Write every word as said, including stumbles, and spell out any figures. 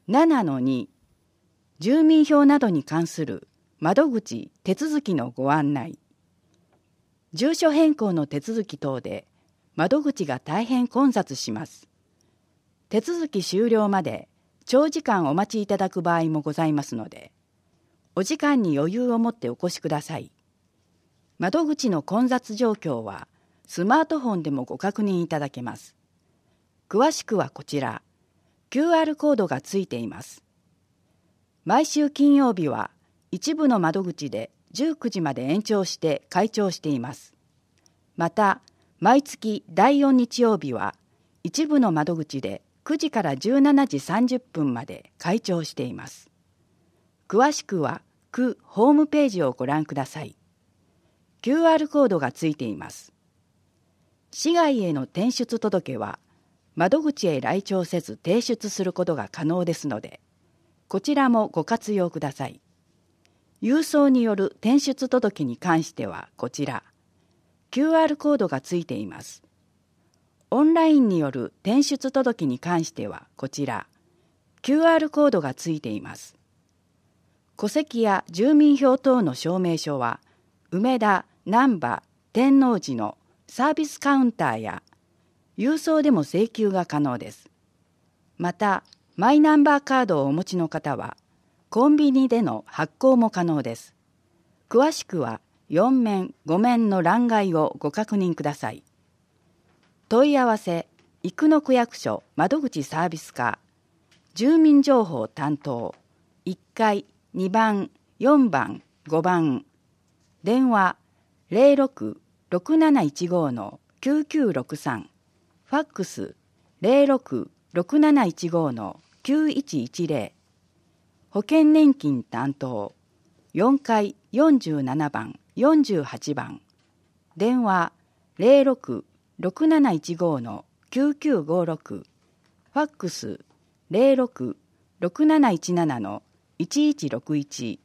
ななのに 住民票などに関する窓口手続きのご案内。住所変更の手続き等で窓口が大変混雑します。手続き終了まで長時間お待ちいただく場合もございますので、お時間に余裕を持ってお越しください。窓口の混雑状況はスマートフォンでもご確認いただけます。詳しくはこちら、キューアール コードがついています。毎週金曜日は一部の窓口でじゅうくじまで延長して開庁しています。また、毎月だいよん日曜日は一部の窓口でくじからじゅうしちじさんじゅっぷんまで開庁しています。詳しくは区ホームページをご覧ください。キューアール コードがついています。市外への転出届は窓口へ来庁せず提出することが可能ですので、こちらもご活用ください。郵送による転出届に関してはこちら、キューアール コードがついています。オンラインによる転出届に関してはこちら、キューアール コードがついています。戸籍や住民票等の証明書は、梅田、難波、天王寺のサービスカウンターや郵送でも請求が可能です。また、マイナンバーカードをお持ちの方は、コンビニでの発行も可能です。詳しくはよん面ご面の欄外をご確認ください。問い合わせ、生野区役所窓口サービス課、住民情報担当、いっかい、にばん、よんばん、ごばん、電話 ゼロろく ろくなないちご のきゅうきゅうろくさん、ファックス ゼロろく ろくなないちご のきゅういちいちゼロ、保険年金担当よんかいよんじゅうななばんよんじゅうはちばん、電話 ゼロろく ろくなないちご のきゅうきゅうごろく、ファックス ゼロろく ろくなないちなな のいちいちろくいち、